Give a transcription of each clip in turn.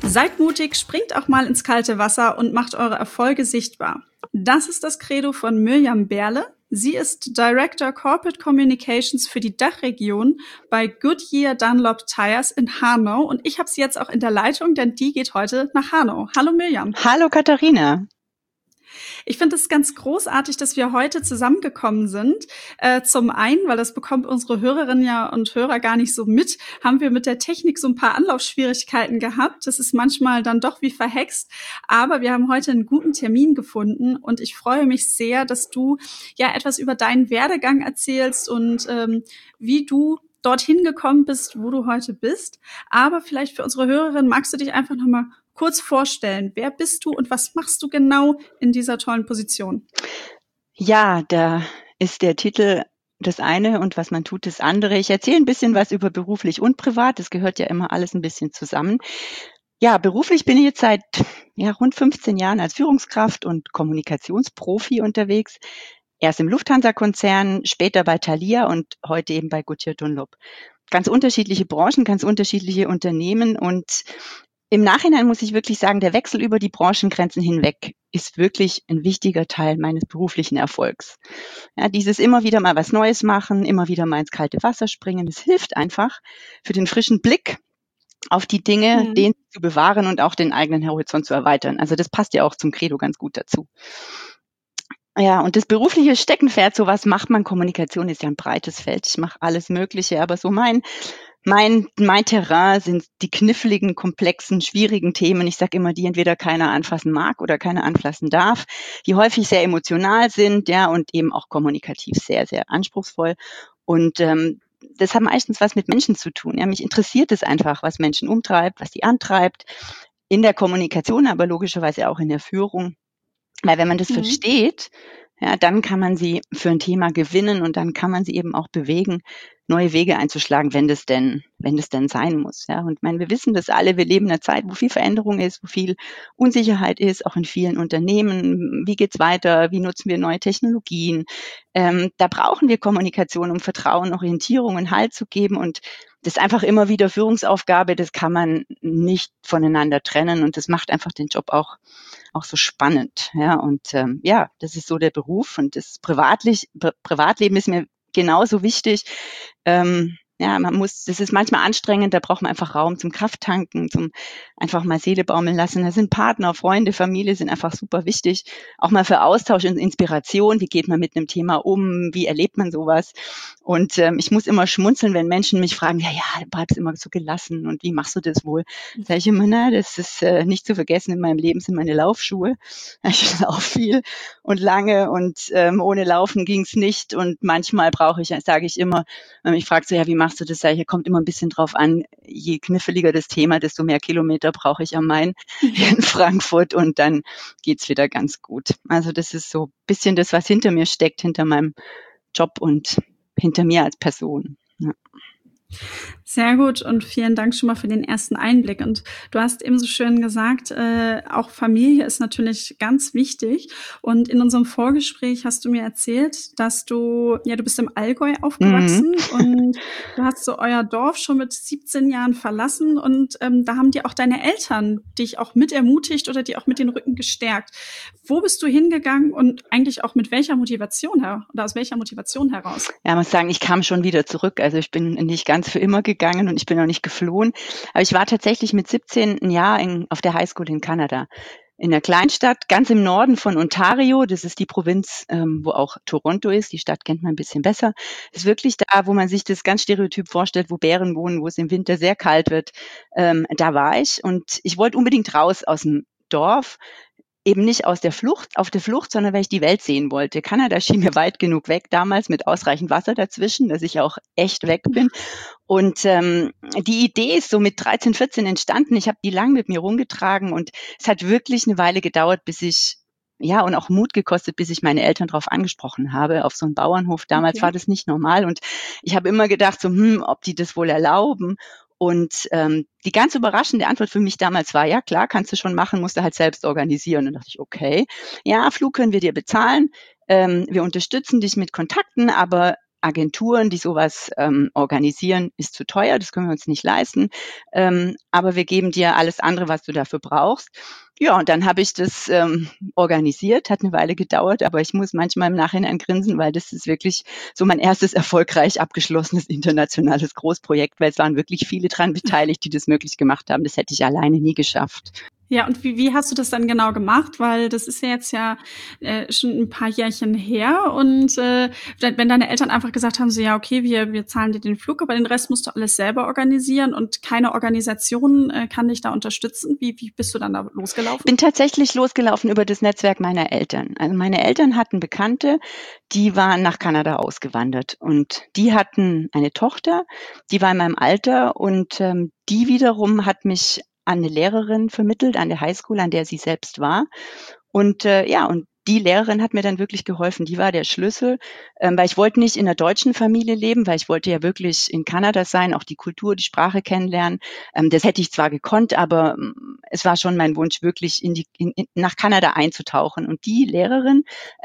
Seid mutig, springt auch mal ins kalte Wasser und macht eure Erfolge sichtbar. Das ist das Credo von Mirjam Berle. Sie ist Director Corporate Communications für die Dachregion bei Goodyear Dunlop Tires in Hanau. Und ich habe sie jetzt auch in der Leitung, denn die geht heute nach Hanau. Hallo Mirjam. Hallo Katharina. Ich finde es ganz großartig, dass wir heute zusammengekommen sind. Zum einen, weil das bekommt unsere Hörerinnen und Hörer gar nicht so mit, haben wir mit der Technik so ein paar Anlaufschwierigkeiten gehabt. Das ist manchmal dann doch wie verhext. Aber wir haben heute einen guten Termin gefunden und ich freue mich sehr, dass du ja etwas über deinen Werdegang erzählst und wie du dorthin gekommen bist, wo du heute bist. Aber vielleicht für unsere Hörerinnen magst du dich einfach noch mal kurz vorstellen. Wer bist du und was machst du genau in dieser tollen Position? Ja, da ist der Titel das eine und was man tut, das andere. Ich erzähle ein bisschen was über beruflich und privat. Das gehört ja immer alles ein bisschen zusammen. Ja, beruflich bin ich jetzt seit rund 15 Jahren als Führungskraft und Kommunikationsprofi unterwegs. Erst im Lufthansa-Konzern, später bei Thalia und heute eben bei Goodyear Dunlop. Ganz unterschiedliche Branchen, ganz unterschiedliche Unternehmen und im Nachhinein muss ich wirklich sagen, der Wechsel über die Branchengrenzen hinweg ist wirklich ein wichtiger Teil meines beruflichen Erfolgs. Ja, dieses immer wieder mal was Neues machen, immer wieder mal ins kalte Wasser springen, das hilft einfach für den frischen Blick auf die Dinge, den zu bewahren und auch den eigenen Horizont zu erweitern. Also das passt ja auch zum Credo ganz gut dazu. Ja, und das berufliche Steckenpferd, so was macht man? Kommunikation ist ja ein breites Feld. Ich mache alles Mögliche, aber so mein Terrain sind die kniffligen, komplexen, schwierigen Themen. Ich sage immer, die entweder keiner anfassen mag oder keiner anfassen darf, die häufig sehr emotional sind, ja, und eben auch kommunikativ sehr, sehr anspruchsvoll. Und das hat meistens was mit Menschen zu tun. Ja, mich interessiert es einfach, was Menschen umtreibt, was sie antreibt, in der Kommunikation, aber logischerweise auch in der Führung. Weil wenn man das versteht, ja, dann kann man sie für ein Thema gewinnen und dann kann man sie eben auch bewegen, neue Wege einzuschlagen, wenn das denn sein muss. Ja, und ich meine, wir wissen das alle, wir leben in einer Zeit, wo viel Veränderung ist, wo viel Unsicherheit ist, auch in vielen Unternehmen. Wie geht's weiter? Wie nutzen wir neue Technologien? Da brauchen wir Kommunikation, um Vertrauen, Orientierung und Halt zu geben und das ist einfach immer wieder Führungsaufgabe, das kann man nicht voneinander trennen und das macht einfach den Job auch so spannend. Ja, und das ist so der Beruf und das Privatleben ist mir genauso wichtig. Das ist manchmal anstrengend, da braucht man einfach Raum zum Krafttanken, zum einfach mal Seele baumeln lassen. Da sind Partner, Freunde, Familie sind einfach super wichtig. Auch mal für Austausch und Inspiration. Wie geht man mit einem Thema um? Wie erlebt man sowas? Und ich muss immer schmunzeln, wenn Menschen mich fragen, ja, du bleibst immer so gelassen und wie machst du das wohl? Sag ich immer, das ist nicht zu vergessen, in meinem Leben sind meine Laufschuhe. Ich laufe viel und lange und ohne Laufen ging's nicht. Und manchmal sage ich immer, ich frage so, ja, wie machst du das? Sag ich, kommt immer ein bisschen drauf an, je kniffliger das Thema, desto mehr Kilometer brauche ich am Main hier in Frankfurt und dann geht's wieder ganz gut. Also das ist so ein bisschen das, was hinter mir steckt, hinter meinem Job und hinter mir als Person. Ja. Sehr gut und vielen Dank schon mal für den ersten Einblick. Und du hast eben so schön gesagt, auch Familie ist natürlich ganz wichtig. Und in unserem Vorgespräch hast du mir erzählt, dass du bist im Allgäu aufgewachsen und du hast so euer Dorf schon mit 17 Jahren verlassen und da haben dir auch deine Eltern dich auch mit ermutigt oder dir auch mit den Rücken gestärkt. Wo bist du hingegangen und eigentlich auch mit welcher Motivation oder aus welcher Motivation heraus? Ja, ich muss sagen, ich kam schon wieder zurück. Also ich bin nicht ganz für immer gegangen und ich bin auch nicht geflohen. Aber ich war tatsächlich mit 17 ein Jahr auf der Highschool in Kanada. In einer Kleinstadt, ganz im Norden von Ontario. Das ist die Provinz, wo auch Toronto ist. Die Stadt kennt man ein bisschen besser. Das ist wirklich da, wo man sich das ganz stereotyp vorstellt, wo Bären wohnen, wo es im Winter sehr kalt wird. Da war ich und ich wollte unbedingt raus aus dem Dorf. Eben nicht auf der Flucht, sondern weil ich die Welt sehen wollte. Kanada schien mir weit genug weg damals mit ausreichend Wasser dazwischen, dass ich auch echt weg bin. Und die Idee ist so mit 13, 14 entstanden. Ich habe die lang mit mir rumgetragen und es hat wirklich eine Weile gedauert, und auch Mut gekostet, bis ich meine Eltern darauf angesprochen habe, auf so einen Bauernhof. Damals war das nicht normal und ich habe immer gedacht, so, ob die das wohl erlauben. Und die ganz überraschende Antwort für mich damals war, ja klar, kannst du schon machen, musst du halt selbst organisieren. Und da dachte ich, okay, ja, Flug können wir dir bezahlen, wir unterstützen dich mit Kontakten, aber Agenturen, die sowas organisieren, ist zu teuer, das können wir uns nicht leisten. Aber wir geben dir alles andere, was du dafür brauchst. Ja, und dann habe ich das organisiert, hat eine Weile gedauert, aber ich muss manchmal im Nachhinein grinsen, weil das ist wirklich so mein erstes erfolgreich abgeschlossenes internationales Großprojekt, weil es waren wirklich viele dran beteiligt, die das möglich gemacht haben. Das hätte ich alleine nie geschafft. Ja, und wie hast du das dann genau gemacht? Weil das ist ja jetzt schon ein paar Jährchen her. Und wenn deine Eltern einfach gesagt haben, so ja, okay, wir zahlen dir den Flug, aber den Rest musst du alles selber organisieren und keine Organisation kann dich da unterstützen. Wie bist du dann da losgelaufen? Bin tatsächlich losgelaufen über das Netzwerk meiner Eltern. Also meine Eltern hatten Bekannte, die waren nach Kanada ausgewandert und die hatten eine Tochter, die war in meinem Alter und die wiederum hat mich an eine Lehrerin vermittelt, an der Highschool, an der sie selbst war. Und und die Lehrerin hat mir dann wirklich geholfen. Die war der Schlüssel, weil ich wollte nicht in einer deutschen Familie leben, weil ich wollte ja wirklich in Kanada sein, auch die Kultur, die Sprache kennenlernen. Das hätte ich zwar gekonnt, aber es war schon mein Wunsch, wirklich nach Kanada einzutauchen. Und die Lehrerin,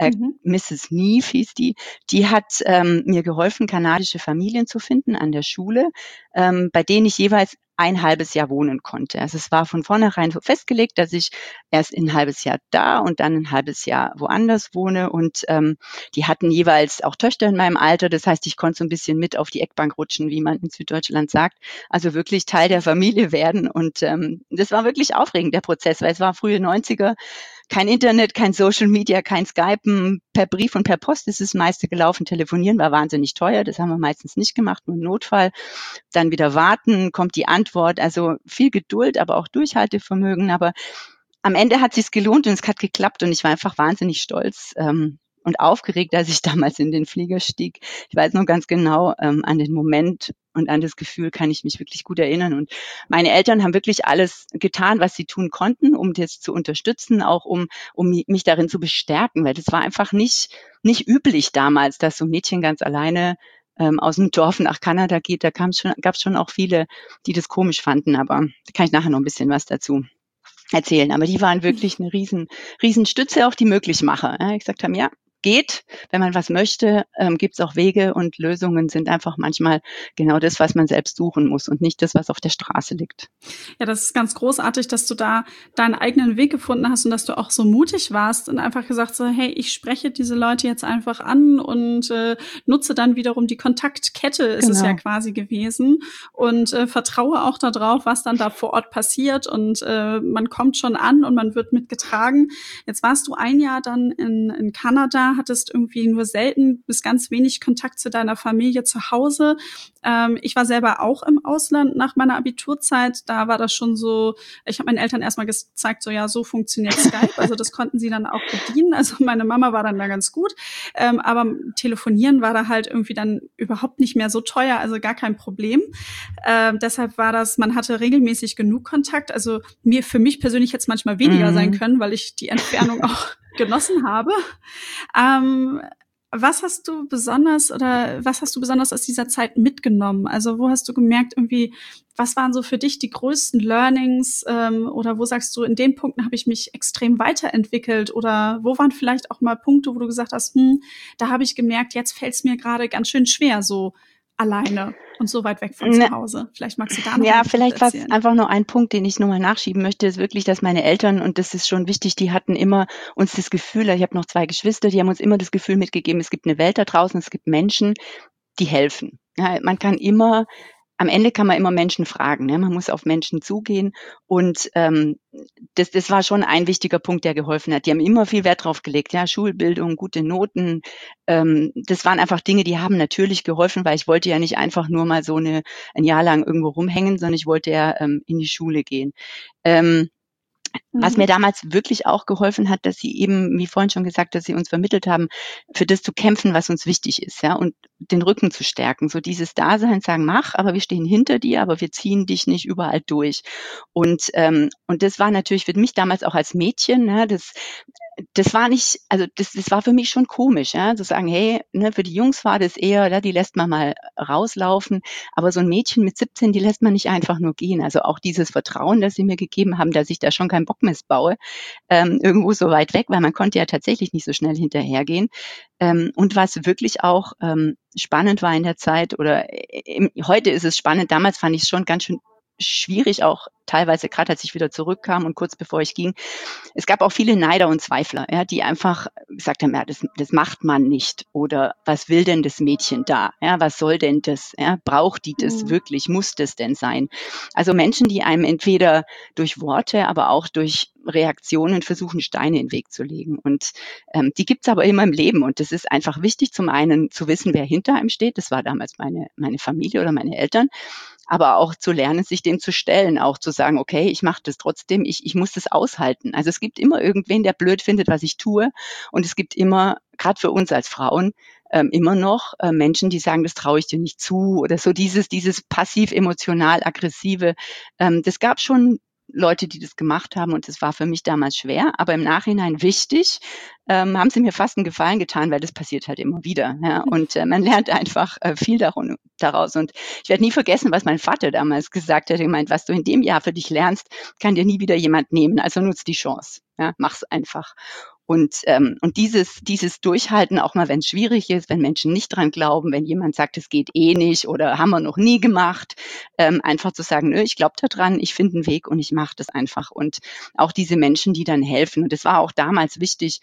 Mrs. Neef hieß die hat mir geholfen, kanadische Familien zu finden an der Schule, bei denen ich jeweils ein halbes Jahr wohnen konnte. Also es war von vornherein so festgelegt, dass ich erst ein halbes Jahr da und dann ein halbes Jahr woanders wohne. Und die hatten jeweils auch Töchter in meinem Alter. Das heißt, ich konnte so ein bisschen mit auf die Eckbank rutschen, wie man in Süddeutschland sagt. Also wirklich Teil der Familie werden. Und das war wirklich aufregend, der Prozess, weil es war frühe 90er. Kein Internet, kein Social Media, kein Skypen, per Brief und per Post ist das meiste gelaufen. Telefonieren war wahnsinnig teuer, das haben wir meistens nicht gemacht, nur im Notfall. Dann wieder warten, kommt die Antwort. Also viel Geduld, aber auch Durchhaltevermögen. Aber am Ende hat es sich gelohnt und es hat geklappt und ich war einfach wahnsinnig stolz und aufgeregt, als ich damals in den Flieger stieg. Ich weiß noch ganz genau, an den Moment und an das Gefühl kann ich mich wirklich gut erinnern. Und meine Eltern haben wirklich alles getan, was sie tun konnten, um das zu unterstützen, auch um mich darin zu bestärken, weil das war einfach nicht üblich damals, dass so ein Mädchen ganz alleine aus dem Dorf nach Kanada geht. Da gab es schon auch viele, die das komisch fanden, aber da kann ich nachher noch ein bisschen was dazu erzählen. Aber die waren wirklich eine riesen Stütze, auch die Möglichmacher. Ja, ich gesagt haben, ja, geht, wenn man was möchte, gibt es auch Wege und Lösungen sind einfach manchmal genau das, was man selbst suchen muss und nicht das, was auf der Straße liegt. Ja, das ist ganz großartig, dass du da deinen eigenen Weg gefunden hast und dass du auch so mutig warst und einfach gesagt so, hey, ich spreche diese Leute jetzt einfach an und nutze dann wiederum die Kontaktkette, ist es ja quasi gewesen und vertraue auch darauf, was dann da vor Ort passiert und man kommt schon an und man wird mitgetragen. Jetzt warst du ein Jahr dann in Kanada, hattest irgendwie nur selten bis ganz wenig Kontakt zu deiner Familie zu Hause. Ich war selber auch im Ausland nach meiner Abiturzeit. Da war das schon so, ich habe meinen Eltern erstmal gezeigt, so ja, so funktioniert Skype. Also das konnten sie dann auch bedienen. Also meine Mama war dann da ganz gut. Aber telefonieren war da halt irgendwie dann überhaupt nicht mehr so teuer, also gar kein Problem. Deshalb war das, man hatte regelmäßig genug Kontakt. Also für mich persönlich hätte es manchmal weniger sein können, weil ich die Entfernung auch genossen habe. Was hast du besonders aus dieser Zeit mitgenommen? Also wo hast du gemerkt, irgendwie, was waren so für dich die größten Learnings oder wo sagst du, in den Punkten habe ich mich extrem weiterentwickelt oder wo waren vielleicht auch mal Punkte, wo du gesagt hast, da habe ich gemerkt, jetzt fällt es mir gerade ganz schön schwer, so alleine und so weit weg von zu Hause. Vielleicht magst du da noch vielleicht war es einfach nur ein Punkt, den ich nochmal nachschieben möchte, ist wirklich, dass meine Eltern, und das ist schon wichtig, die hatten immer uns das Gefühl, ich habe noch 2 Geschwister, die haben uns immer das Gefühl mitgegeben, es gibt eine Welt da draußen, es gibt Menschen, die helfen. Ja, am Ende kann man immer Menschen fragen, ne? Man muss auf Menschen zugehen und das war schon ein wichtiger Punkt, der geholfen hat. Die haben immer viel Wert drauf gelegt, ja, Schulbildung, gute Noten. Das waren einfach Dinge, die haben natürlich geholfen, weil ich wollte ja nicht einfach nur mal so ein Jahr lang irgendwo rumhängen, sondern ich wollte ja in die Schule gehen. Was mir damals wirklich auch geholfen hat, dass sie eben, wie vorhin schon gesagt, dass sie uns vermittelt haben, für das zu kämpfen, was uns wichtig ist, ja, und den Rücken zu stärken. So dieses Dasein, sagen, mach, aber wir stehen hinter dir, aber wir ziehen dich nicht überall durch. Und das war natürlich für mich damals auch als Mädchen, ne, das war nicht, also das war für mich schon komisch, ja, zu sagen, hey, ne, für die Jungs war das eher, ja, die lässt man mal rauslaufen, aber so ein Mädchen mit 17, die lässt man nicht einfach nur gehen. Also auch dieses Vertrauen, das sie mir gegeben haben, dass ich da schon keinen Bock missbaue, irgendwo so weit weg, weil man konnte ja tatsächlich nicht so schnell hinterhergehen. Und was wirklich auch spannend war in der Zeit, oder heute ist es spannend, damals fand ich es schon ganz schön schwierig, auch teilweise, gerade als ich wieder zurückkam und kurz bevor ich ging. Es gab auch viele Neider und Zweifler, ja, die einfach gesagt haben, ja, das macht man nicht. Oder was will denn das Mädchen da? Ja, was soll denn das? Ja, braucht die das wirklich? Muss das denn sein? Also Menschen, die einem entweder durch Worte, aber auch durch Reaktionen versuchen, Steine in den Weg zu legen. Und die gibt's aber immer im Leben. Und das ist einfach wichtig, zum einen zu wissen, wer hinter einem steht. Das war damals meine Familie oder meine Eltern. Aber auch zu lernen, sich dem zu stellen, auch zu sagen, okay, ich mache das trotzdem, ich muss das aushalten. Also es gibt immer irgendwen, der blöd findet, was ich tue. Und es gibt immer, gerade für uns als Frauen, immer noch Menschen, die sagen, das traue ich dir nicht zu. Oder so dieses passiv-emotional-aggressive. Das gab schon Leute, die das gemacht haben, und das war für mich damals schwer, aber im Nachhinein wichtig, haben sie mir fast einen Gefallen getan, weil das passiert halt immer wieder. Ja? Und man lernt einfach viel daraus. Und ich werde nie vergessen, was mein Vater damals gesagt hat. Er meint, was du in dem Jahr für dich lernst, kann dir nie wieder jemand nehmen. Also nutz die Chance. Ja? Mach's einfach. Und dieses Durchhalten, auch mal wenn es schwierig ist, wenn Menschen nicht dran glauben, wenn jemand sagt, es geht eh nicht oder haben wir noch nie gemacht, einfach zu sagen, nö, ich glaube da dran, ich finde einen Weg und ich mache das einfach. Und auch diese Menschen, die dann helfen. Und das war auch damals wichtig.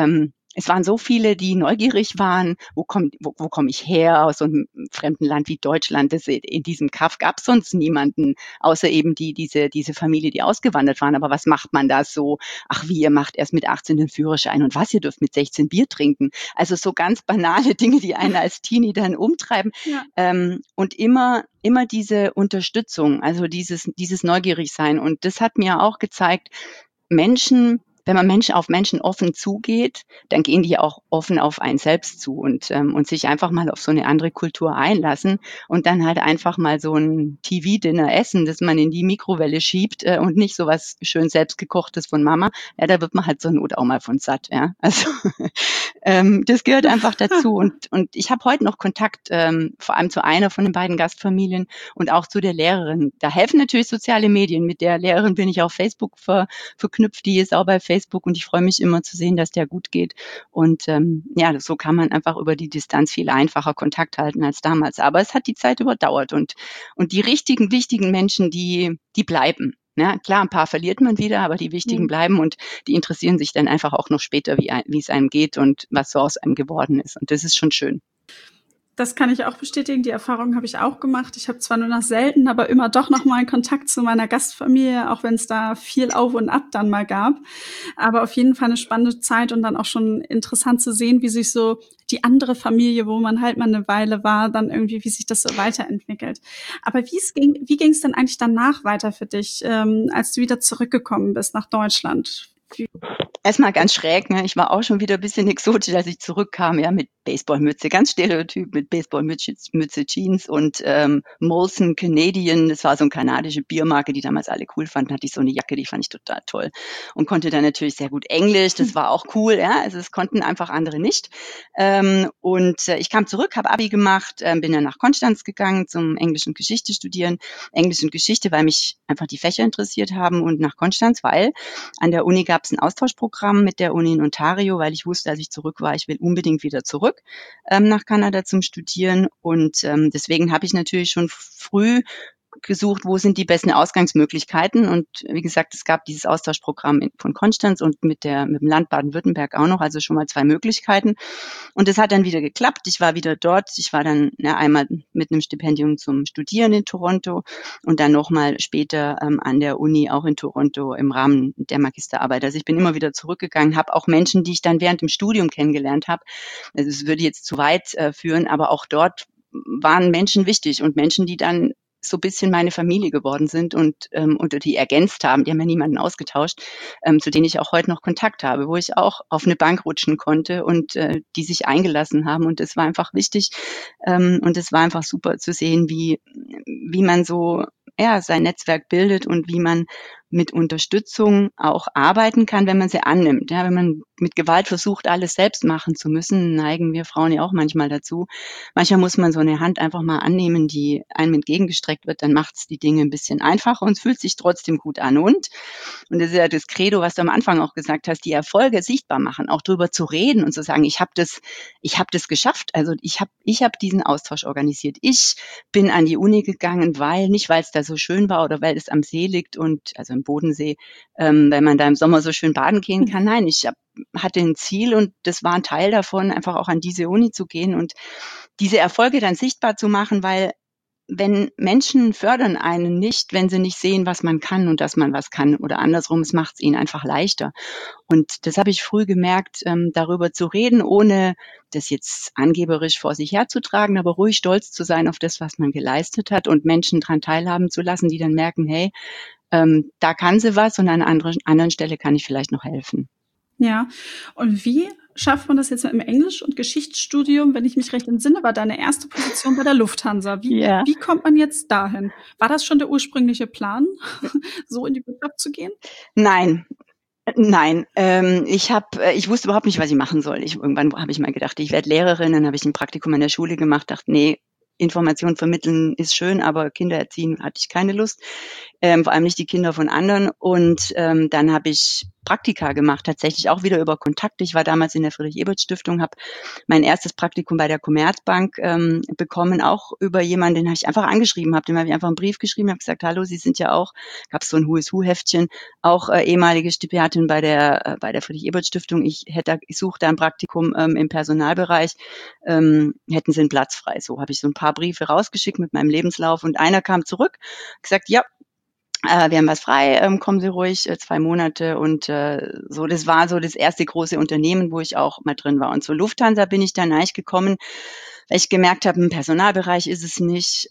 Es waren so viele, die neugierig waren, wo komm ich her, aus so einem fremden Land wie Deutschland. In diesem Kaff gab es sonst niemanden, außer eben diese Familie, die ausgewandert waren. Aber was macht man da so? Ach wie, ihr macht erst mit 18 den Führerschein und was, ihr dürft mit 16 Bier trinken. Also so ganz banale Dinge, die einen als Teenie dann umtreiben. Ja. Und immer diese Unterstützung, also dieses Neugierigsein. Und das hat mir auch gezeigt, wenn man auf Menschen offen zugeht, dann gehen die auch offen auf einen selbst zu und sich einfach mal auf so eine andere Kultur einlassen und dann halt einfach mal so ein TV-Dinner essen, das man in die Mikrowelle schiebt und nicht so was schön selbstgekochtes von Mama. Ja, da wird man halt zur Not auch mal von satt. Ja, also das gehört einfach dazu. Und ich habe heute noch Kontakt, vor allem zu einer von den beiden Gastfamilien und auch zu der Lehrerin. Da helfen natürlich soziale Medien. Mit der Lehrerin bin ich auf Facebook verknüpft, die ist auch bei Facebook und ich freue mich immer zu sehen, dass der gut geht. Und ja, so kann man einfach über die Distanz viel einfacher Kontakt halten als damals. Aber es hat die Zeit überdauert und die richtigen, wichtigen Menschen, die bleiben. Ja, klar, ein paar verliert man wieder, aber die wichtigen bleiben und die interessieren sich dann einfach auch noch später, wie es einem geht und was so aus einem geworden ist. Und das ist schon schön. Das kann ich auch bestätigen. Die Erfahrung habe ich auch gemacht. Ich habe zwar nur noch selten, aber immer doch noch mal einen Kontakt zu meiner Gastfamilie, auch wenn es da viel Auf und Ab dann mal gab. Aber auf jeden Fall eine spannende Zeit und dann auch schon interessant zu sehen, wie sich so die andere Familie, wo man halt mal eine Weile war, dann irgendwie, wie sich das so weiterentwickelt. Aber wie ging es denn eigentlich danach weiter für dich, als du wieder zurückgekommen bist nach Deutschland? Erstmal ganz schräg, ne? Ich war auch schon wieder ein bisschen exotisch, als ich zurückkam, ja, mit Baseballmütze, ganz stereotyp, mit Baseballmütze, Jeans und Molson Canadian, das war so eine kanadische Biermarke, die damals alle cool fanden, hatte ich so eine Jacke, die fand ich total toll und konnte dann natürlich sehr gut Englisch, das war auch cool, ja, also es konnten einfach andere nicht. Ich kam zurück, habe Abi gemacht, bin dann nach Konstanz gegangen zum Englisch und Geschichte studieren, Englisch und Geschichte, weil mich einfach die Fächer interessiert haben und nach Konstanz, weil an der Uni gab es ein Austauschprogramm mit der Uni in Ontario, weil ich wusste, als ich zurück war, ich will unbedingt wieder zurück nach Kanada zum Studieren. Und deswegen habe ich natürlich schon früh gesucht, wo sind die besten Ausgangsmöglichkeiten. Und wie gesagt, es gab dieses Austauschprogramm von Konstanz und mit dem Land Baden-Württemberg auch noch, also schon mal 2 Möglichkeiten. Und es hat dann wieder geklappt. Ich war wieder dort. Ich war dann einmal mit einem Stipendium zum Studieren in Toronto und dann nochmal später an der Uni auch in Toronto im Rahmen der Magisterarbeit. Also ich bin immer wieder zurückgegangen, habe auch Menschen, die ich dann während dem Studium kennengelernt habe. Also es würde jetzt zu weit führen, aber auch dort waren Menschen wichtig und Menschen, die dann so ein bisschen meine Familie geworden sind und die ergänzt haben. Die haben ja niemanden ausgetauscht, zu denen ich auch heute noch Kontakt habe, wo ich auch auf eine Bank rutschen konnte und die sich eingelassen haben. Und das war einfach wichtig. Und es war einfach super zu sehen, wie man so sein Netzwerk bildet und wie man mit Unterstützung auch arbeiten kann, wenn man sie annimmt. Ja, wenn man mit Gewalt versucht, alles selbst machen zu müssen, neigen wir Frauen ja auch manchmal dazu. Manchmal muss man so eine Hand einfach mal annehmen, die einem entgegengestreckt wird, dann macht es die Dinge ein bisschen einfacher und es fühlt sich trotzdem gut an. Und das ist ja das Credo, was du am Anfang auch gesagt hast, die Erfolge sichtbar machen, auch drüber zu reden und zu sagen, ich habe das geschafft. Also ich hab diesen Austausch organisiert. Ich bin an die Uni gegangen, nicht weil es da so schön war oder weil es am See liegt und also im Bodensee, weil man da im Sommer so schön baden gehen kann. Nein, hatte ein Ziel und das war ein Teil davon, einfach auch an diese Uni zu gehen und diese Erfolge dann sichtbar zu machen, weil wenn Menschen fördern einen nicht, wenn sie nicht sehen, was man kann und dass man was kann oder andersrum, es macht es ihnen einfach leichter. Und das habe ich früh gemerkt, darüber zu reden, ohne das jetzt angeberisch vor sich herzutragen, aber ruhig stolz zu sein auf das, was man geleistet hat und Menschen daran teilhaben zu lassen, die dann merken, hey, da kann sie was und an einer anderen Stelle kann ich vielleicht noch helfen. Ja, und wie schafft man das jetzt im Englisch- und Geschichtsstudium? Wenn ich mich recht entsinne, war deine erste Position bei der Lufthansa. Ja. Wie kommt man jetzt dahin? War das schon der ursprüngliche Plan, so in die Wirtschaft zu gehen? Nein. Nein, ich wusste überhaupt nicht, was ich machen soll. Irgendwann habe ich mal gedacht, ich werde Lehrerin, dann habe ich ein Praktikum an der Schule gemacht, dachte, nee, Information vermitteln ist schön, aber Kinder erziehen hatte ich keine Lust, vor allem nicht die Kinder von anderen. Und dann habe ich Praktika gemacht, tatsächlich auch wieder über Kontakte. Ich war damals in der Friedrich-Ebert-Stiftung, habe mein erstes Praktikum bei der Commerzbank bekommen, auch über jemanden, den habe ich einfach angeschrieben, dem habe ich einfach einen Brief geschrieben, habe gesagt, hallo, Sie sind ja auch, gab es so ein Who is Who Heftchen, auch ehemalige Stipendiatin bei der Friedrich-Ebert-Stiftung. Ich suche da ein Praktikum im Personalbereich, hätten Sie einen Platz frei. So habe ich so ein paar Briefe rausgeschickt mit meinem Lebenslauf und einer kam zurück, gesagt, ja, wir haben was frei, kommen Sie ruhig, 2 Monate und so. Das war so das erste große Unternehmen, wo ich auch mal drin war. Und zur Lufthansa bin ich dann eigentlich gekommen, weil ich gemerkt habe, im Personalbereich ist es nicht.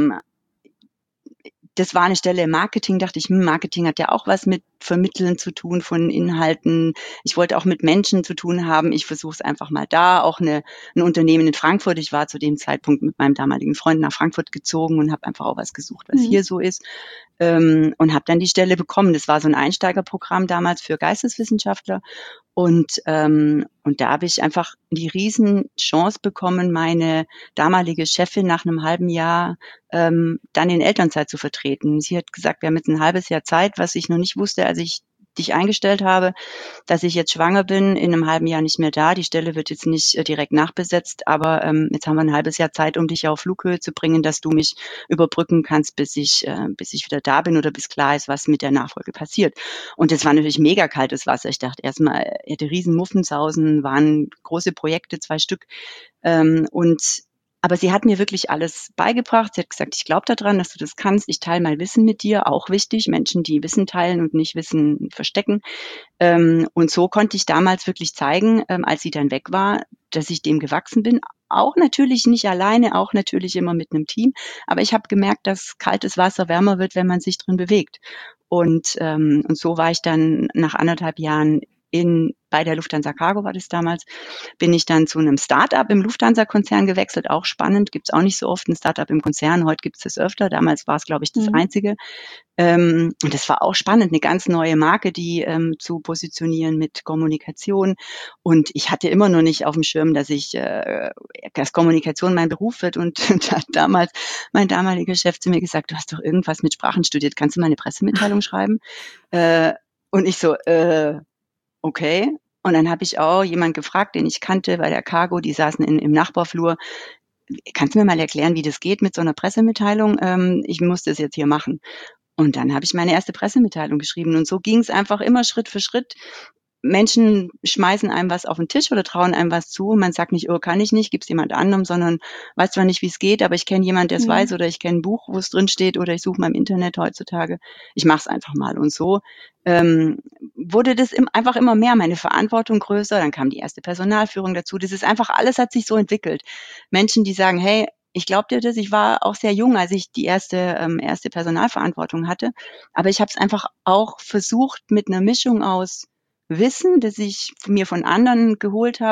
Das war eine Stelle im Marketing, dachte ich, Marketing hat ja auch was mit Vermitteln zu tun von Inhalten. Ich wollte auch mit Menschen zu tun haben. Ich versuche es einfach mal da. Auch ein Unternehmen in Frankfurt. Ich war zu dem Zeitpunkt mit meinem damaligen Freund nach Frankfurt gezogen und habe einfach auch was gesucht, was hier so ist. Und habe dann die Stelle bekommen. Das war so ein Einsteigerprogramm damals für Geisteswissenschaftler. Und da habe ich einfach die Riesenchance bekommen, meine damalige Chefin nach einem halben Jahr dann in Elternzeit zu vertreten. Sie hat gesagt, wir haben jetzt ein halbes Jahr Zeit, was ich noch nicht wusste, als ich dich eingestellt habe, dass ich jetzt schwanger bin, in einem halben Jahr nicht mehr da. Die Stelle wird jetzt nicht direkt nachbesetzt, aber jetzt haben wir ein halbes Jahr Zeit, um dich auf Flughöhe zu bringen, dass du mich überbrücken kannst, bis ich wieder da bin oder bis klar ist, was mit der Nachfolge passiert. Und das war natürlich mega kaltes Wasser. Ich dachte erstmal, ich hätte riesen Muffensausen, waren große Projekte, 2 Stück. Aber sie hat mir wirklich alles beigebracht. Sie hat gesagt, ich glaube daran, dass du das kannst. Ich teile mein Wissen mit dir, auch wichtig. Menschen, die Wissen teilen und nicht Wissen verstecken. Und so konnte ich damals wirklich zeigen, als sie dann weg war, dass ich dem gewachsen bin. Auch natürlich nicht alleine, auch natürlich immer mit einem Team. Aber ich habe gemerkt, dass kaltes Wasser wärmer wird, wenn man sich drin bewegt. Und so war ich dann nach 1,5 Jahren bei der Lufthansa Cargo war das damals, bin ich dann zu einem Start-up im Lufthansa-Konzern gewechselt. Auch spannend, gibt es auch nicht so oft ein Start-up im Konzern. Heute gibt es das öfter. Damals war es, glaube ich, das einzige. Und das war auch spannend, eine ganz neue Marke, die zu positionieren mit Kommunikation. Und ich hatte immer noch nicht auf dem Schirm, dass Kommunikation mein Beruf wird. Und da hat damals mein damaliger Chef zu mir gesagt, du hast doch irgendwas mit Sprachen studiert, kannst du mal eine Pressemitteilung schreiben? Und ich so, okay. Und dann habe ich auch jemand gefragt, den ich kannte bei der Cargo, die saßen im Nachbarflur. Kannst du mir mal erklären, wie das geht mit so einer Pressemitteilung? Ich muss das jetzt hier machen. Und dann habe ich meine erste Pressemitteilung geschrieben. Und so ging es einfach immer Schritt für Schritt. Menschen schmeißen einem was auf den Tisch oder trauen einem was zu. Man sagt nicht, oh, kann ich nicht, gibt's jemand anderem, sondern weiß zwar nicht, wie es geht, aber ich kenne jemand, der es weiß, oder ich kenne ein Buch, wo es drin steht, oder ich suche mal im Internet heutzutage. Ich mache es einfach mal. Und so wurde das einfach immer mehr, meine Verantwortung größer. Dann kam die erste Personalführung dazu. Das ist einfach, alles hat sich so entwickelt. Menschen, die sagen, hey, ich glaube dir das, ich war auch sehr jung, als ich die erste Personalverantwortung hatte. Aber ich habe es einfach auch versucht mit einer Mischung aus Wissen, das ich mir von anderen geholt habe,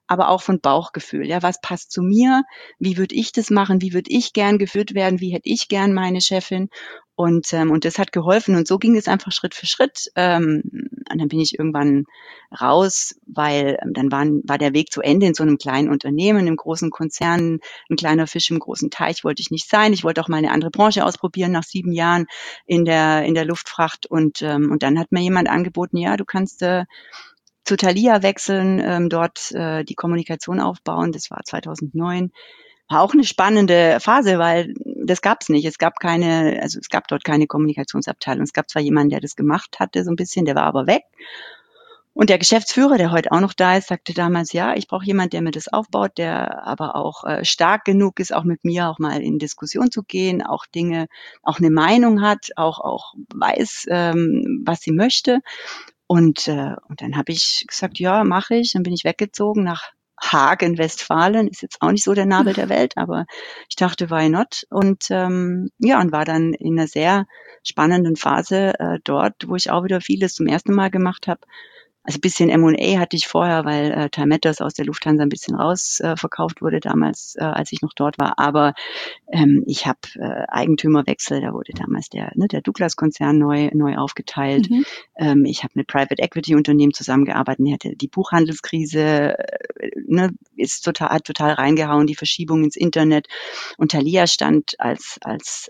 aber auch von Bauchgefühl. Ja, was passt zu mir? Wie würde ich das machen? Wie würde ich gern geführt werden? Wie hätte ich gern meine Chefin? Und das hat geholfen. Und so ging es einfach Schritt für Schritt. Und dann bin ich irgendwann raus, weil dann war der Weg zu Ende in so einem kleinen Unternehmen, im großen Konzern, ein kleiner Fisch im großen Teich wollte ich nicht sein. Ich wollte auch mal eine andere Branche ausprobieren nach 7 Jahren in der Luftfracht. Und dann hat mir jemand angeboten, ja, du kannst zu Thalia wechseln, dort die Kommunikation aufbauen. Das war 2009. War auch eine spannende Phase, weil das gab's nicht. Es gab dort keine Kommunikationsabteilung. Es gab zwar jemanden, der das gemacht hatte, so ein bisschen, der war aber weg. Und der Geschäftsführer, der heute auch noch da ist, sagte damals, ja, ich brauche jemanden, der mir das aufbaut, der aber auch stark genug ist, auch mit mir auch mal in Diskussion zu gehen, auch auch eine Meinung hat, auch weiß, was sie möchte. Und dann habe ich gesagt, ja, mache ich. Dann bin ich weggezogen nach Hagen, Westfalen. Ist jetzt auch nicht so der Nabel der Welt, aber ich dachte, why not? Und und war dann in einer sehr spannenden Phase dort, wo ich auch wieder vieles zum ersten Mal gemacht habe. Also ein bisschen M&A hatte ich vorher, weil Time Matters aus der Lufthansa ein bisschen raus verkauft wurde damals, als ich noch dort war. Aber ich habe Eigentümerwechsel, da wurde damals der Douglas-Konzern neu aufgeteilt. Ich habe mit Private Equity Unternehmen zusammengearbeitet, die hatte die Buchhandelskrise, hat total reingehauen, die Verschiebung ins Internet. Und Thalia stand als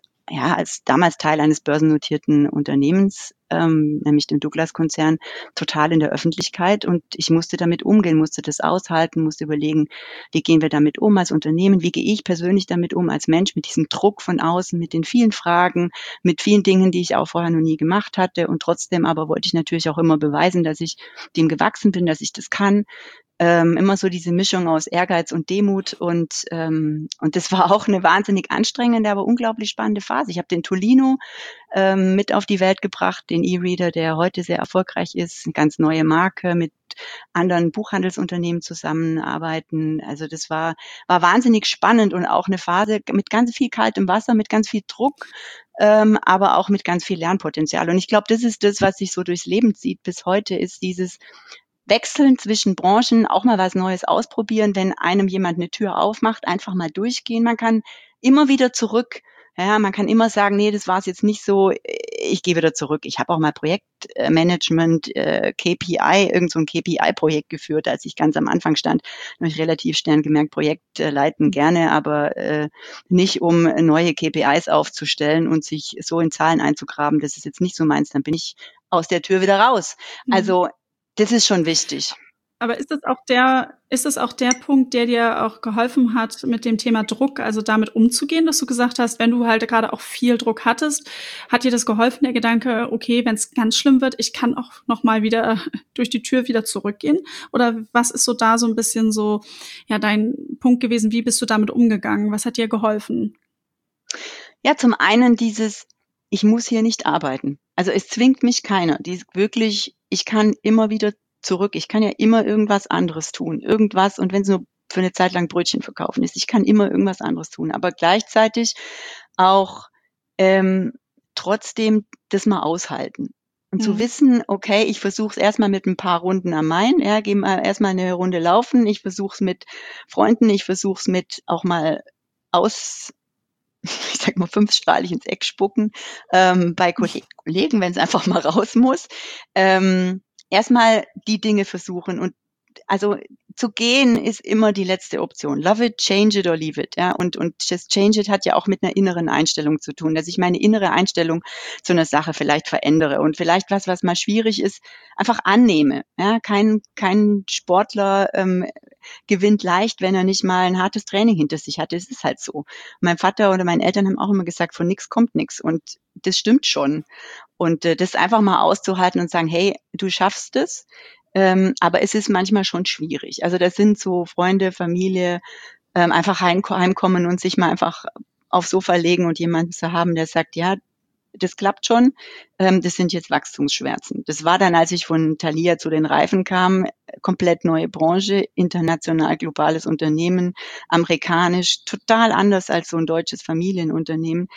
damals Teil eines börsennotierten Unternehmens, nämlich dem Douglas-Konzern, total in der Öffentlichkeit. Und ich musste damit umgehen, musste das aushalten, musste überlegen, wie gehen wir damit um als Unternehmen, wie gehe ich persönlich damit um als Mensch, mit diesem Druck von außen, mit den vielen Fragen, mit vielen Dingen, die ich auch vorher noch nie gemacht hatte. Und trotzdem aber wollte ich natürlich auch immer beweisen, dass ich dem gewachsen bin, dass ich das kann. Immer so diese Mischung aus Ehrgeiz und Demut und das war auch eine wahnsinnig anstrengende, aber unglaublich spannende Phase. Ich habe den Tolino mit auf die Welt gebracht, den E-Reader, der heute sehr erfolgreich ist, eine ganz neue Marke, mit anderen Buchhandelsunternehmen zusammenarbeiten. Also das war wahnsinnig spannend und auch eine Phase mit ganz viel kaltem Wasser, mit ganz viel Druck, aber auch mit ganz viel Lernpotenzial. Und ich glaube, das ist das, was sich so durchs Leben zieht bis heute, ist dieses Wechseln zwischen Branchen, auch mal was Neues ausprobieren, wenn einem jemand eine Tür aufmacht, einfach mal durchgehen. Man kann immer wieder zurück. Ja, man kann immer sagen, nee, das war es jetzt nicht so, ich gehe wieder zurück. Ich habe auch mal Projektmanagement, KPI, irgend so ein KPI-Projekt geführt, als ich ganz am Anfang stand. Da habe ich relativ schnell gemerkt, Projekt leiten gerne, aber nicht, um neue KPIs aufzustellen und sich so in Zahlen einzugraben. Das ist jetzt nicht so meins, dann bin ich aus der Tür wieder raus. Also das ist schon wichtig. Aber ist das auch der Punkt, der dir auch geholfen hat, mit dem Thema Druck, also damit umzugehen, dass du gesagt hast, wenn du halt gerade auch viel Druck hattest, hat dir das geholfen, der Gedanke, okay, wenn es ganz schlimm wird, ich kann auch noch mal wieder durch die Tür wieder zurückgehen? Oder was ist so da so ein bisschen so, ja, dein Punkt gewesen? Wie bist du damit umgegangen? Was hat dir geholfen? Ja, zum einen ich muss hier nicht arbeiten. Also es zwingt mich keiner. Ich kann immer wieder zurück. Ich kann ja immer irgendwas anderes tun. Irgendwas, und wenn es nur für eine Zeit lang Brötchen verkaufen ist, ich kann immer irgendwas anderes tun. Aber gleichzeitig auch trotzdem das mal aushalten. Und zu wissen, okay, ich versuche es erstmal mit ein paar Runden am Main, gehe mal erstmal eine Runde laufen, ich versuche es mit Freunden, ich versuche es mit auch mal ich sag mal, 5-strahlig ins Eck spucken, bei Kollegen, wenn es einfach mal raus muss. Erstmal die Dinge versuchen, und also zu gehen ist immer die letzte Option. Love it, change it or leave it. Ja, und das Change it hat ja auch mit einer inneren Einstellung zu tun, dass ich meine innere Einstellung zu einer Sache vielleicht verändere und vielleicht was mal schwierig ist, einfach annehme. Ja, kein Sportler gewinnt leicht, wenn er nicht mal ein hartes Training hinter sich hatte. Es ist halt so. Mein Vater oder meine Eltern haben auch immer gesagt, von nix kommt nix. Und das stimmt schon. Und das einfach mal auszuhalten und sagen, hey, du schaffst es. Aber es ist manchmal schon schwierig. Also das sind so Freunde, Familie, einfach heimkommen und sich mal einfach aufs Sofa legen und jemanden zu haben, der sagt, ja, das klappt schon, das sind jetzt Wachstumsschmerzen. Das war dann, als ich von Thalia zu den Reifen kam, komplett neue Branche, international globales Unternehmen, amerikanisch, total anders als so ein deutsches Familienunternehmen.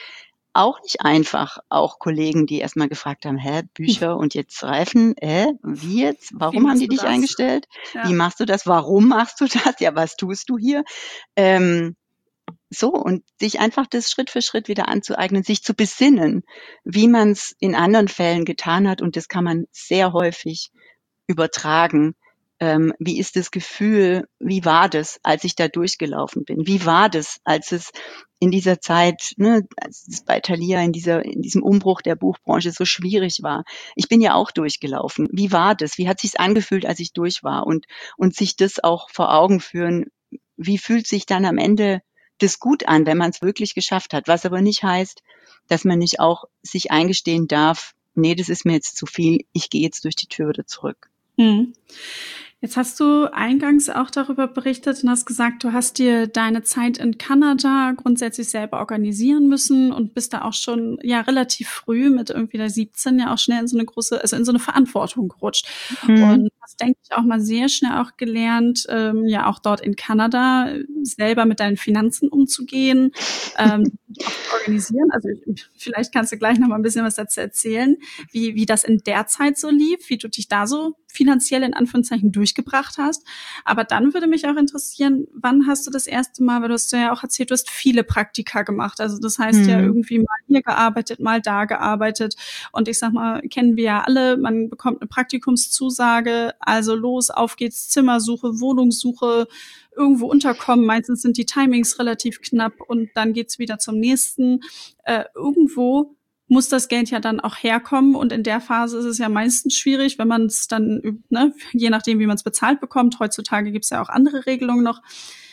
auch nicht einfach. Auch Kollegen, die erstmal gefragt haben, Bücher und jetzt Reifen, wie jetzt? Wie Warum haben die machst du dich das? eingestellt? Wie Ja. machst du das? Warum machst du das? Ja, was tust du hier? Ähm, so, und sich einfach das Schritt für Schritt wieder anzueignen, sich zu besinnen, wie man es in anderen Fällen getan hat. Und das kann man sehr häufig übertragen. Wie ist das Gefühl? Wie war das, als ich da durchgelaufen bin? Wie war das, als es in dieser Zeit, ne, als es bei Thalia in diesem Umbruch der Buchbranche so schwierig war? Ich bin ja auch durchgelaufen. Wie war das? Wie hat sich's angefühlt, als ich durch war? Und sich das auch vor Augen führen. Wie fühlt sich dann am Ende das gut an, wenn man es wirklich geschafft hat? Was aber nicht heißt, dass man nicht auch sich eingestehen darf, nee, das ist mir jetzt zu viel. Ich gehe jetzt durch die Tür wieder zurück. Mhm. Jetzt hast du eingangs auch darüber berichtet und hast gesagt, du hast dir deine Zeit in Kanada grundsätzlich selber organisieren müssen und bist da auch schon ja relativ früh mit irgendwie der 17 ja auch schnell in so eine große, also in so eine Verantwortung gerutscht. Mhm. Und hast, denke ich, auch mal sehr schnell auch gelernt, ja auch dort in Kanada selber mit deinen Finanzen umzugehen, auch zu organisieren. Also vielleicht kannst du gleich noch mal ein bisschen was dazu erzählen, wie das in der Zeit so lief, wie du dich da so finanziell in Anführungszeichen durchgebracht hast. Aber dann würde mich auch interessieren, wann hast du das erste Mal, weil du hast ja auch erzählt, du hast viele Praktika gemacht. Also das heißt ja Mhm. irgendwie mal hier gearbeitet, mal da gearbeitet. Und ich sag mal, kennen wir ja alle, man bekommt eine Praktikumszusage, also los, auf geht's, Zimmersuche, Wohnungssuche, irgendwo unterkommen. Meistens sind die Timings relativ knapp und dann geht's wieder zum nächsten. Irgendwo muss das Geld ja dann auch herkommen. Und in der Phase ist es ja meistens schwierig, wenn man es dann, ne, je nachdem, wie man es bezahlt bekommt. Heutzutage gibt's ja auch andere Regelungen noch.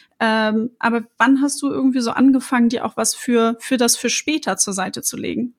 Aber wann hast du irgendwie so angefangen, dir auch was für das für später zur Seite zu legen?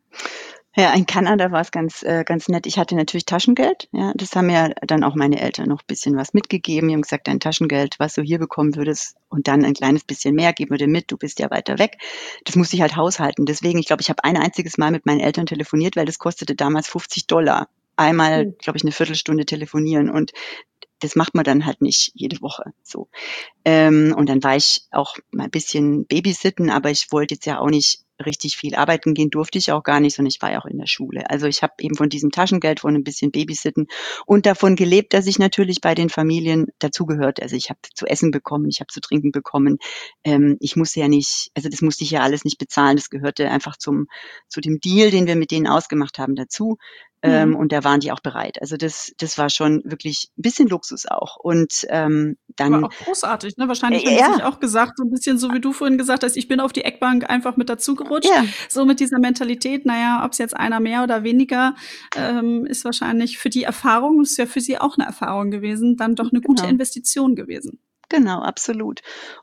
Ja, in Kanada war es ganz nett. Ich hatte natürlich Taschengeld, ja. Das haben mir dann auch meine Eltern noch ein bisschen was mitgegeben. Die haben gesagt: „Dein Taschengeld, was du hier bekommen würdest und dann ein kleines bisschen mehr geben wir dir mit. Du bist ja weiter weg.“ Das musste ich halt haushalten. Deswegen, ich glaube, ich habe ein einziges Mal mit meinen Eltern telefoniert, weil das kostete damals $50. Einmal, Oh. glaube ich, 'ne Viertelstunde telefonieren und das macht man dann halt nicht jede Woche so. Und dann war ich auch mal ein bisschen babysitten, aber ich wollte jetzt ja auch nicht richtig viel arbeiten gehen, durfte ich auch gar nicht, sondern ich war ja auch in der Schule. Also, ich habe eben von diesem Taschengeld, von ein bisschen Babysitten und davon gelebt, dass ich natürlich bei den Familien dazugehörte. Also, ich habe zu essen bekommen, ich habe zu trinken bekommen. Ich musste ja nicht, also, das musste ich ja alles nicht bezahlen. Das gehörte einfach zu dem Deal, den wir mit denen ausgemacht haben, dazu. Mhm. Und da waren die auch bereit. Also, das war schon wirklich ein bisschen Luxus auch. Und, Aber dann auch großartig, ne? Wahrscheinlich haben die sich ja, auch gesagt, so ein bisschen so wie du vorhin gesagt hast: „Ich bin auf die Eckbank einfach mit dazugerutscht.“ ja, So mit dieser Mentalität, na ja, ob's jetzt einer mehr oder weniger, ist wahrscheinlich für die Erfahrung, ist ja für sie auch 'ne Erfahrung gewesen, dann doch 'ne gute genau. Investition gewesen. Genau, absolut.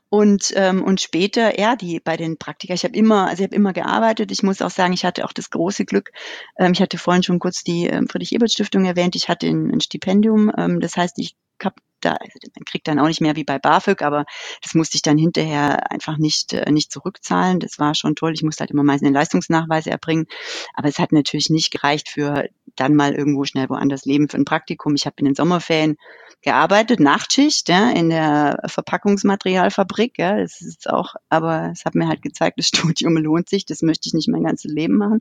Und später, ja, die bei den Praktika, ich habe immer gearbeitet. Ich muss auch sagen, ich hatte auch das große Glück, ich hatte vorhin schon kurz die, Friedrich-Ebert-Stiftung erwähnt. Ich hatte 'n Stipendium, das heißt, ich habe da, also, man kriegt dann auch nicht mehr wie bei BAföG, aber das musste ich dann hinterher einfach nicht zurückzahlen. Das war schon toll. Ich musste halt immer meine Leistungsnachweise erbringen, aber es hat natürlich nicht gereicht für dann mal irgendwo schnell woanders leben für 'n Praktikum. Ich habe in den Sommerferien gearbeitet, Nachtschicht, ja, in der Verpackungsmaterialfabrik, ja. Das ist jetzt auch, aber es hat mir halt gezeigt, das Studium lohnt sich, das möchte ich nicht mein ganzes Leben machen.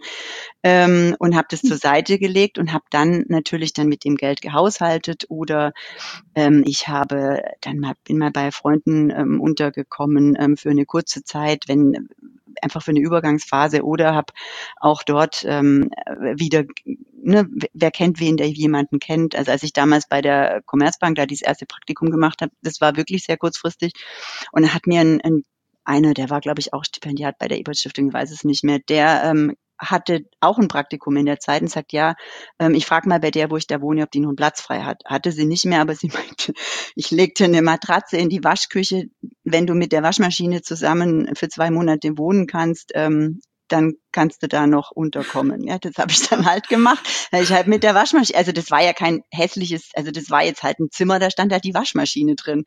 Und habe das zur Seite gelegt und habe dann natürlich dann mit dem Geld gehaushaltet oder, ich habe dann mal bin mal bei Freunden, untergekommen, für 'ne kurze Zeit, wenn einfach für 'ne Übergangsphase oder habe auch dort, wieder, ne, wer kennt wen, der jemanden kennt. Also, als ich damals bei der Commerzbank da dieses erste Praktikum gemacht habe, das war wirklich sehr kurzfristig und da hat mir 'n einer, der war, glaube ich, auch Stipendiat bei der Ebert-Stiftung, ich weiß es nicht mehr, der, hatte auch 'n Praktikum in der Zeit und sagt: „Ja, ich frage mal bei der, wo ich da wohne, ob die noch 'n Platz frei hat.“ Hatte sie nicht mehr, aber sie meinte: „Ich legte 'ne Matratze in die Waschküche. Wenn du mit der Waschmaschine zusammen für 2 Monate wohnen kannst, dann kannst du da noch unterkommen.“ Ja, das habe ich dann halt gemacht. Da ich halt mit der Waschmaschine, also, das war ja kein hässliches, also, das war jetzt halt 'n Zimmer, da stand halt die Waschmaschine drin.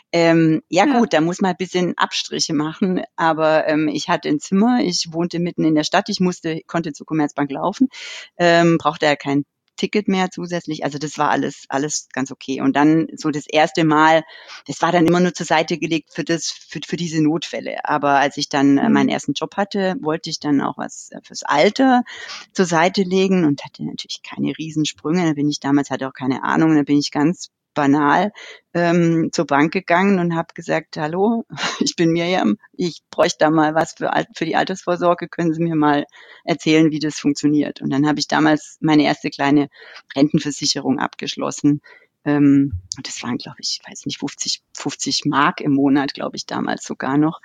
Ja Ja. gut, da muss man ein bisschen Abstriche machen, aber, ich hatte 'n Zimmer, ich wohnte mitten in der Stadt, ich konnte zur Commerzbank laufen, brauchte ja Ticket mehr zusätzlich. Also das war alles ganz okay. Und dann so das erste Mal, das war dann immer nur zur Seite gelegt für diese Notfälle. Aber als ich dann meinen ersten Job hatte, wollte ich dann auch was fürs Alter zur Seite legen und hatte natürlich keine Riesensprünge. Da bin ich damals, hatte auch keine Ahnung, da bin ich ganz banal zur Bank gegangen und habe gesagt, hallo, ich bin Miriam, ich bräuchte da mal was für die Altersvorsorge, können Sie mir mal erzählen, wie das funktioniert? Und dann habe ich damals meine erste kleine Rentenversicherung abgeschlossen. Das waren, glaube ich, weiß nicht, 50 Mark im Monat, glaube ich, damals sogar noch.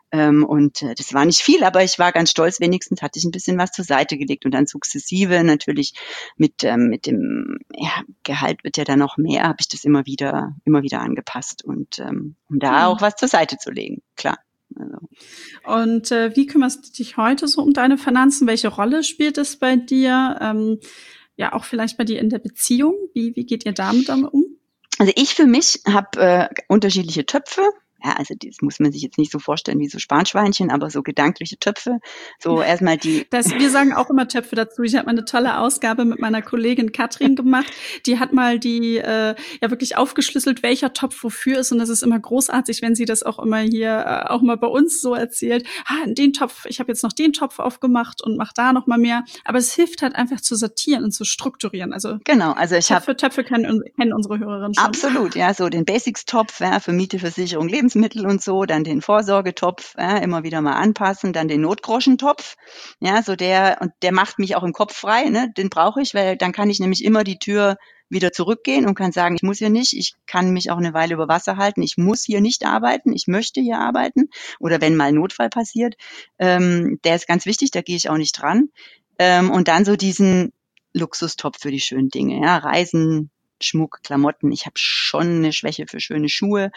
Das war nicht viel, aber ich war ganz stolz, wenigstens hatte ich ein bisschen was zur Seite gelegt und dann sukzessive natürlich mit dem Gehalt wird ja dann noch mehr, habe ich das immer wieder angepasst und um da auch was zur Seite zu legen, klar. Also. Und wie kümmerst du dich heute so um deine Finanzen? Welche Rolle spielt es bei dir? Ja, auch vielleicht bei dir in der Beziehung. Wie geht ihr damit um? Also ich für mich habe unterschiedliche Töpfe. Ja, also das muss man sich jetzt nicht so vorstellen wie so Sparschweinchen, aber so gedankliche Töpfe. So erstmal die. Wir sagen auch immer Töpfe dazu. Ich habe mal eine tolle Ausgabe mit meiner Kollegin Katrin gemacht. Die hat mal ja wirklich aufgeschlüsselt, welcher Topf wofür ist. Und das ist immer großartig, wenn sie das auch immer hier auch mal bei uns so erzählt. Den Topf, ich habe jetzt noch den Topf aufgemacht und mach da noch mal mehr. Aber es hilft halt einfach zu sortieren und zu strukturieren. Also genau, also Töpfe kennen unsere Hörerinnen schon. Absolut, ja, so den Basics-Topf, ja, für Miete, Versicherung, Lebensmittel und so, dann den Vorsorgetopf, ja, immer wieder mal anpassen, dann den Notgroschentopf, ja, so der macht mich auch im Kopf frei, ne, den brauche ich, weil dann kann ich nämlich immer die Tür wieder zurückgehen und kann sagen, ich muss hier nicht, ich kann mich auch eine Weile über Wasser halten, ich muss hier nicht arbeiten, ich möchte hier arbeiten oder wenn mal ein Notfall passiert, der ist ganz wichtig, da gehe ich auch nicht dran. Und dann so diesen Luxustopf für die schönen Dinge, ja, Reisen, Schmuck, Klamotten. Ich habe schon eine Schwäche für schöne Schuhe.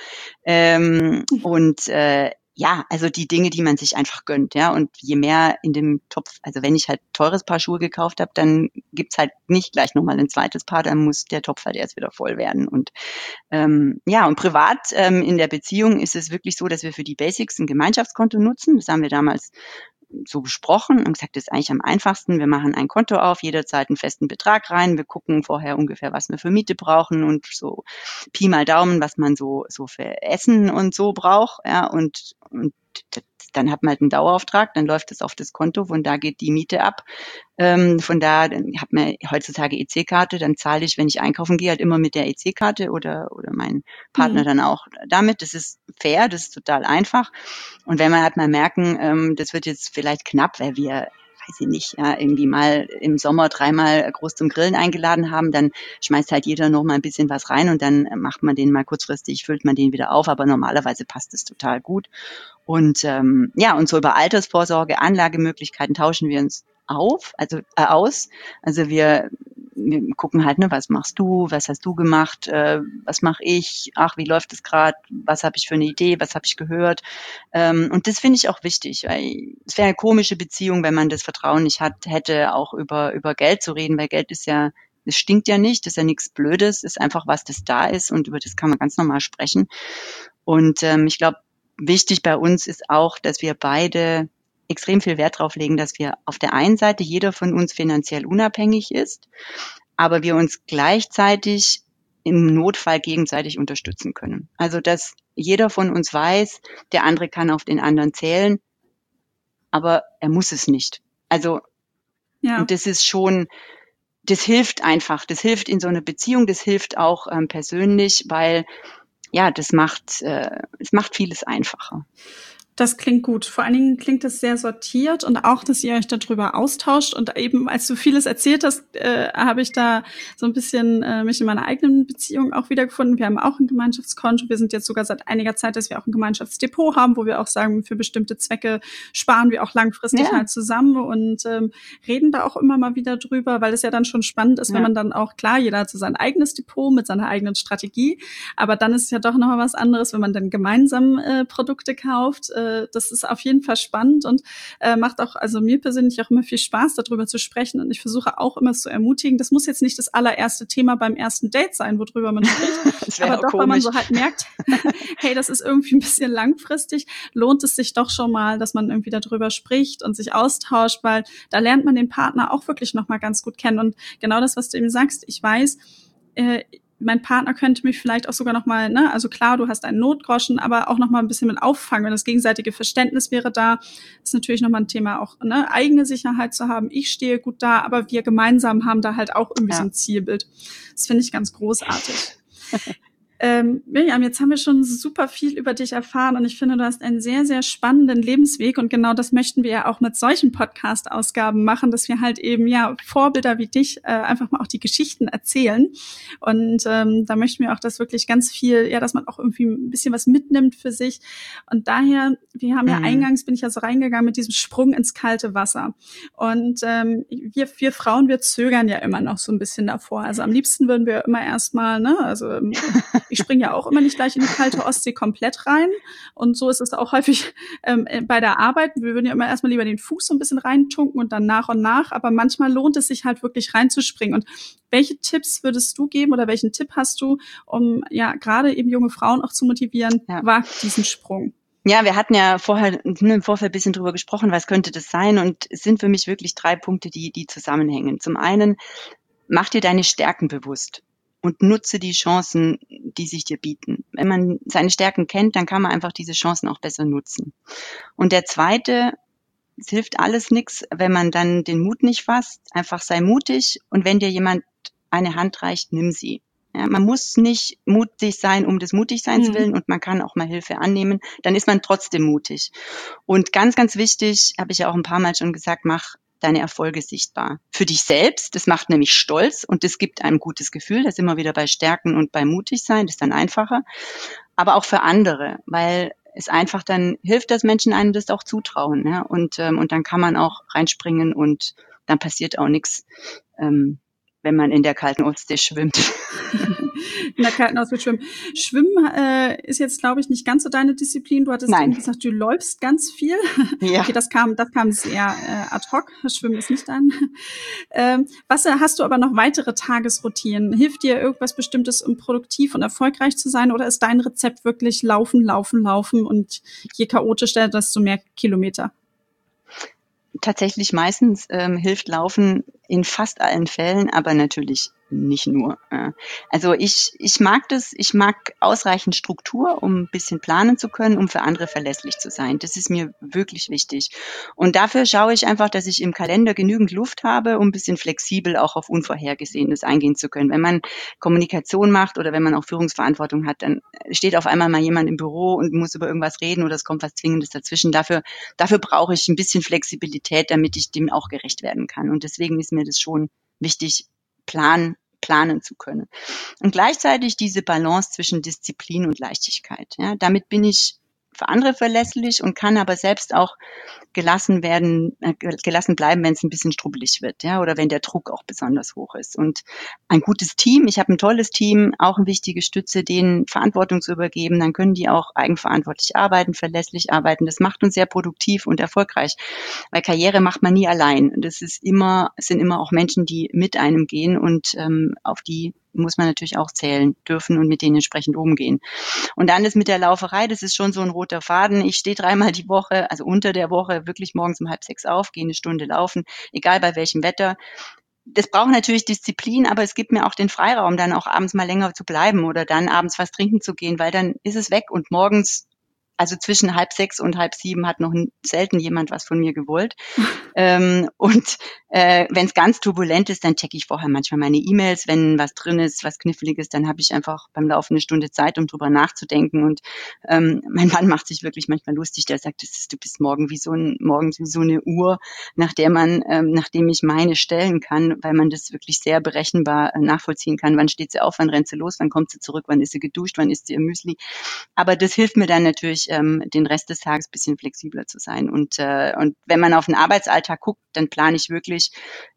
Ja, also die Dinge, die man sich einfach gönnt, ja. Und je mehr in dem Topf, also wenn ich halt teures Paar Schuhe gekauft habe, dann gibt's halt nicht gleich nochmal ein zweites Paar, dann muss der Topf halt erst wieder voll werden. Und und privat in der Beziehung ist es wirklich so, dass wir für die Basics ein Gemeinschaftskonto nutzen. Das haben wir damals so besprochen und gesagt, das ist eigentlich am einfachsten. Wir machen ein Konto auf, jederzeit einen festen Betrag rein. Wir gucken vorher ungefähr, was wir für Miete brauchen und so Pi mal Daumen, was man so für Essen und so braucht. Ja, und dann hat man halt einen Dauerauftrag, dann läuft es auf das Konto, von da geht die Miete ab. Von da hat man heutzutage EC-Karte, dann zahle ich, wenn ich einkaufen gehe, halt immer mit der EC-Karte oder mein Partner dann auch damit. Das ist fair, das ist total einfach. Und wenn wir halt mal merken, das wird jetzt vielleicht knapp, weil wir weiß ich nicht, ja, irgendwie mal im Sommer 3-mal groß zum Grillen eingeladen haben, dann schmeißt halt jeder noch mal ein bisschen was rein und dann macht man den mal kurzfristig, füllt man den wieder auf, aber normalerweise passt es total gut. Und und so über Altersvorsorge, Anlagemöglichkeiten tauschen wir uns aus. Also wir gucken halt, ne, was machst du, was hast du gemacht, was mache ich, ach, wie läuft es gerade, was habe ich für eine Idee, was habe ich gehört. Und das finde ich auch wichtig, weil es wäre eine komische Beziehung, wenn man das Vertrauen nicht hätte, auch über Geld zu reden, weil Geld ist ja, es stinkt ja nicht, das ist ja nichts Blödes, ist einfach was, das da ist und über das kann man ganz normal sprechen. Und ich glaube, wichtig bei uns ist auch, dass wir beide extrem viel Wert drauf legen, dass wir auf der einen Seite jeder von uns finanziell unabhängig ist, aber wir uns gleichzeitig im Notfall gegenseitig unterstützen können. Also, dass jeder von uns weiß, der andere kann auf den anderen zählen, aber er muss es nicht. Also, ja. Und das ist schon, das hilft einfach, das hilft in so einer Beziehung, das hilft auch persönlich, weil ja, es macht vieles einfacher. Das klingt gut. Vor allen Dingen klingt es sehr sortiert und auch, dass ihr euch darüber austauscht. Und eben, als du vieles erzählt hast, habe ich da so ein bisschen mich in meiner eigenen Beziehung auch wiedergefunden. Wir haben auch ein Gemeinschaftskonto. Wir sind jetzt sogar seit einiger Zeit, dass wir auch ein Gemeinschaftsdepot haben, wo wir auch sagen, für bestimmte Zwecke sparen wir auch langfristig halt zusammen und reden da auch immer mal wieder drüber, weil es ja dann schon spannend ist, wenn man dann auch, klar, jeder hat so sein eigenes Depot mit seiner eigenen Strategie, aber dann ist es ja doch noch mal was anderes, wenn man dann gemeinsam Produkte kauft, das ist auf jeden Fall spannend und macht auch, also mir persönlich auch immer viel Spaß, darüber zu sprechen. Und ich versuche auch immer zu ermutigen. Das muss jetzt nicht das allererste Thema beim ersten Date sein, worüber man spricht. Aber doch, weil man so halt merkt, hey, das ist irgendwie ein bisschen langfristig, lohnt es sich doch schon mal, dass man irgendwie darüber spricht und sich austauscht, weil da lernt man den Partner auch wirklich nochmal ganz gut kennen. Und genau das, was du eben sagst, ich weiß, mein Partner könnte mich vielleicht auch sogar nochmal, ne, also klar, du hast einen Notgroschen, aber auch nochmal ein bisschen mit auffangen. Wenn das gegenseitige Verständnis wäre da, ist natürlich nochmal ein Thema auch, ne, eigene Sicherheit zu haben. Ich stehe gut da, aber wir gemeinsam haben da halt auch irgendwie so ein Zielbild. Das finde ich ganz großartig. Mirjam, jetzt haben wir schon super viel über dich erfahren und ich finde, du hast einen sehr, sehr spannenden Lebensweg und genau das möchten wir ja auch mit solchen Podcast-Ausgaben machen, dass wir halt eben ja Vorbilder wie dich einfach mal auch die Geschichten erzählen und da möchten wir auch, dass wirklich ganz viel, ja, dass man auch irgendwie ein bisschen was mitnimmt für sich und daher, wir haben ja eingangs, bin ich ja so reingegangen mit diesem Sprung ins kalte Wasser und wir Frauen, wir zögern ja immer noch so ein bisschen davor, also am liebsten würden wir immer erstmal, ne, also ich springe ja auch immer nicht gleich in die kalte Ostsee komplett rein. Und so ist es auch häufig bei der Arbeit. Wir würden ja immer erstmal lieber den Fuß so ein bisschen reintunken und dann nach und nach. Aber manchmal lohnt es sich halt wirklich reinzuspringen. Und welche Tipps würdest du geben oder welchen Tipp hast du, um ja gerade eben junge Frauen auch zu motivieren, wagt diesen Sprung? Ja, wir hatten ja vorher im Vorfeld ein bisschen drüber gesprochen, was könnte das sein? Und es sind für mich wirklich 3 Punkte, die zusammenhängen. Zum einen, mach dir deine Stärken bewusst und nutze die Chancen, die sich dir bieten. Wenn man seine Stärken kennt, dann kann man einfach diese Chancen auch besser nutzen. Und der zweite, es hilft alles nichts, wenn man dann den Mut nicht fasst. Einfach sei mutig und wenn dir jemand eine Hand reicht, nimm sie. Ja, man muss nicht mutig sein, um des Mutigseins willen und man kann auch mal Hilfe annehmen. Dann ist man trotzdem mutig. Und ganz, ganz wichtig, habe ich ja auch ein paar Mal schon gesagt, mach deine Erfolge sichtbar. Für dich selbst, das macht nämlich stolz und das gibt einem gutes Gefühl, das ist immer wieder bei Stärken und bei mutig sein, das ist dann einfacher. Aber auch für andere, weil es einfach dann hilft, dass Menschen einem das auch zutrauen. Ja? Und dann kann man auch reinspringen und dann passiert auch nichts, wenn man in der kalten Ostsee schwimmt. In der kalten Ostsee schwimmen. Schwimmen ist jetzt, glaube ich, nicht ganz so deine Disziplin. Du hattest eben gesagt, du läufst ganz viel. Ja. Okay, das kam sehr ad hoc. Schwimmen ist nicht dein. Was hast du aber noch weitere Tagesroutinen? Hilft dir irgendwas Bestimmtes, um produktiv und erfolgreich zu sein? Oder ist dein Rezept wirklich laufen, laufen, laufen und je chaotischer, desto mehr Kilometer? Tatsächlich meistens hilft Laufen in fast allen Fällen, aber natürlich nicht nur. Also ich mag das, ich mag ausreichend Struktur, um ein bisschen planen zu können, um für andere verlässlich zu sein. Das ist mir wirklich wichtig. Und dafür schaue ich einfach, dass ich im Kalender genügend Luft habe, um ein bisschen flexibel auch auf Unvorhergesehenes eingehen zu können. Wenn man Kommunikation macht oder wenn man auch Führungsverantwortung hat, dann steht auf einmal mal jemand im Büro und muss über irgendwas reden oder es kommt was Zwingendes dazwischen. Dafür brauche ich ein bisschen Flexibilität, damit ich dem auch gerecht werden kann. Und deswegen ist mir das schon wichtig, planen zu können. Und gleichzeitig diese Balance zwischen Disziplin und Leichtigkeit. Ja, damit bin ich für andere verlässlich und kann aber selbst auch gelassen bleiben, wenn es ein bisschen strubbelig wird, ja, oder wenn der Druck auch besonders hoch ist. Und ein gutes Team, ich habe ein tolles Team, auch eine wichtige Stütze, denen Verantwortung zu übergeben, dann können die auch eigenverantwortlich arbeiten, verlässlich arbeiten. Das macht uns sehr produktiv und erfolgreich, weil Karriere macht man nie allein. Es sind immer auch Menschen, die mit einem gehen und auf die muss man natürlich auch zählen dürfen und mit denen entsprechend umgehen. Und dann ist mit der Lauferei, das ist schon so ein roter Faden. Ich stehe 3-mal die Woche, also unter der Woche, wirklich morgens um 5:30 auf, gehe 1 Stunde laufen, egal bei welchem Wetter. Das braucht natürlich Disziplin, aber es gibt mir auch den Freiraum, dann auch abends mal länger zu bleiben oder dann abends was trinken zu gehen, weil dann ist es weg und morgens, also zwischen 5:30 und 6:30 hat noch selten jemand was von mir gewollt. Wenn es ganz turbulent ist, dann checke ich vorher manchmal meine E-Mails. Wenn was drin ist, was Kniffliges, dann habe ich einfach beim Laufen 1 Stunde Zeit, um drüber nachzudenken. Und mein Mann macht sich wirklich manchmal lustig. Der sagt, du bist morgens wie so eine Uhr, nachdem ich meine stellen kann, weil man das wirklich sehr berechenbar nachvollziehen kann. Wann steht sie auf, wann rennt sie los, wann kommt sie zurück, wann ist sie geduscht, wann isst sie ihr Müsli. Aber das hilft mir dann natürlich, den Rest des Tages ein bisschen flexibler zu sein. Und wenn man auf den Arbeitsalltag guckt, dann plane ich wirklich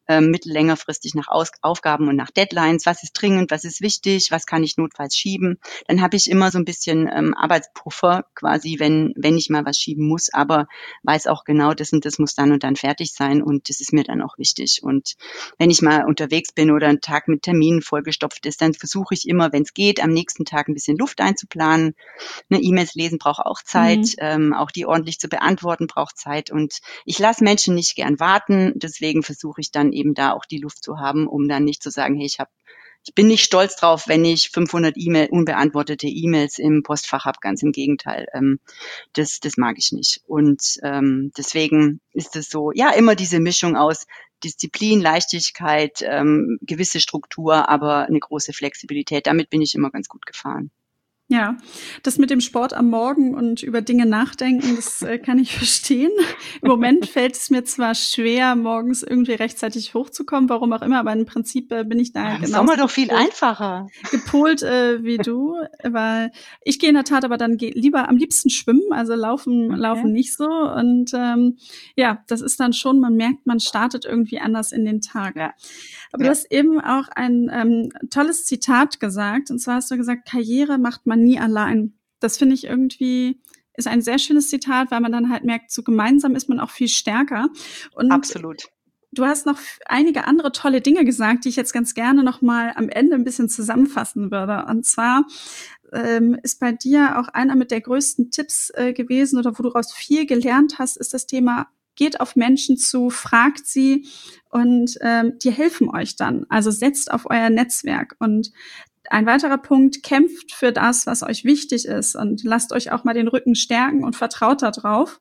mittellängerfristig nach Aufgaben und nach Deadlines. Was ist dringend, was ist wichtig, was kann ich notfalls schieben? Dann habe ich immer so ein bisschen Arbeitspuffer quasi, wenn ich mal was schieben muss, aber weiß auch genau, das und das muss dann und dann fertig sein und das ist mir dann auch wichtig. Und wenn ich mal unterwegs bin oder ein Tag mit Terminen vollgestopft ist, dann versuche ich immer, wenn es geht, am nächsten Tag ein bisschen Luft einzuplanen. E-Mails lesen braucht auch Zeit, auch die ordentlich zu beantworten braucht Zeit und ich lasse Menschen nicht gern warten, deswegen versuche ich dann eben da auch die Luft zu haben, um dann nicht zu sagen, hey, ich bin nicht stolz drauf, wenn ich 500 unbeantwortete E-Mails im Postfach habe, ganz im Gegenteil. Das mag ich nicht. Und deswegen ist es so, ja, immer diese Mischung aus Disziplin, Leichtigkeit, gewisse Struktur, aber eine große Flexibilität. Damit bin ich immer ganz gut gefahren. Ja, das mit dem Sport am Morgen und über Dinge nachdenken, das kann ich verstehen. Im Moment fällt es mir zwar schwer, morgens irgendwie rechtzeitig hochzukommen, warum auch immer, aber im Prinzip bin ich da genau. Im Sommer doch viel einfacher gepolt wie du, weil ich gehe in der Tat aber dann lieber am liebsten schwimmen, also laufen nicht so und ja, das ist dann schon, man merkt, man startet irgendwie anders in den Tag. Ja. Aber du hast eben auch ein tolles Zitat gesagt, und zwar hast du gesagt, Karriere macht man nie allein. Das finde ich irgendwie, ist ein sehr schönes Zitat, weil man dann halt merkt, so gemeinsam ist man auch viel stärker. Und absolut. Du hast noch einige andere tolle Dinge gesagt, die ich jetzt ganz gerne noch mal am Ende ein bisschen zusammenfassen würde. Und zwar ist bei dir auch einer mit der größten Tipps gewesen oder wo du daraus viel gelernt hast, ist das Thema, geht auf Menschen zu, fragt sie und die helfen euch dann. Also setzt auf euer Netzwerk. Und ein weiterer Punkt, kämpft für das, was euch wichtig ist und lasst euch auch mal den Rücken stärken und vertraut da drauf.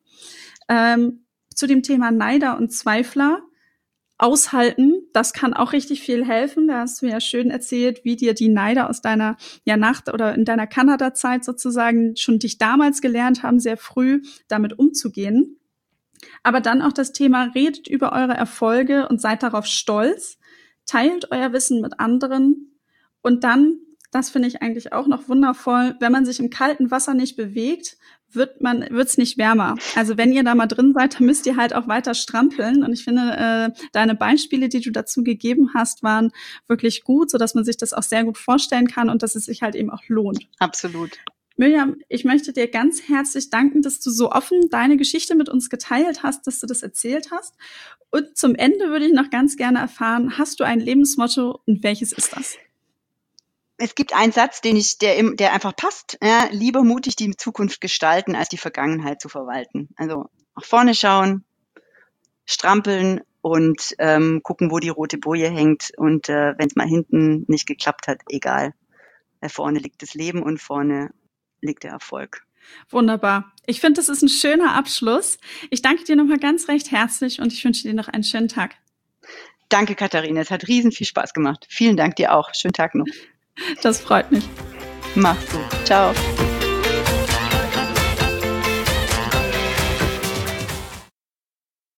Zu dem Thema Neider und Zweifler, aushalten, das kann auch richtig viel helfen. Da hast du ja schön erzählt, wie dir die Neider aus deiner oder in deiner Kanada-Zeit sozusagen schon dich damals gelernt haben, sehr früh damit umzugehen. Aber dann auch das Thema, redet über eure Erfolge und seid darauf stolz, teilt euer Wissen mit anderen und dann, das finde ich eigentlich auch noch wundervoll, wenn man sich im kalten Wasser nicht bewegt, wird's nicht wärmer. Also wenn ihr da mal drin seid, dann müsst ihr halt auch weiter strampeln. Und ich finde, deine Beispiele, die du dazu gegeben hast, waren wirklich gut, sodass man sich das auch sehr gut vorstellen kann und dass es sich halt eben auch lohnt. Absolut. Mirjam, ich möchte dir ganz herzlich danken, dass du so offen deine Geschichte mit uns geteilt hast, dass du das erzählt hast. Und zum Ende würde ich noch ganz gerne erfahren, hast du ein Lebensmotto und welches ist das? Es gibt einen Satz, der einfach passt. Ja, lieber mutig die Zukunft gestalten, als die Vergangenheit zu verwalten. Also nach vorne schauen, strampeln und gucken, wo die rote Boje hängt. Und wenn es mal hinten nicht geklappt hat, egal. Vorne liegt das Leben und vorne liegt der Erfolg. Wunderbar. Ich finde, das ist ein schöner Abschluss. Ich danke dir nochmal ganz recht herzlich und ich wünsche dir noch einen schönen Tag. Danke, Katharina. Es hat riesen viel Spaß gemacht. Vielen Dank dir auch. Schönen Tag noch. Das freut mich. Mach's gut. Ciao.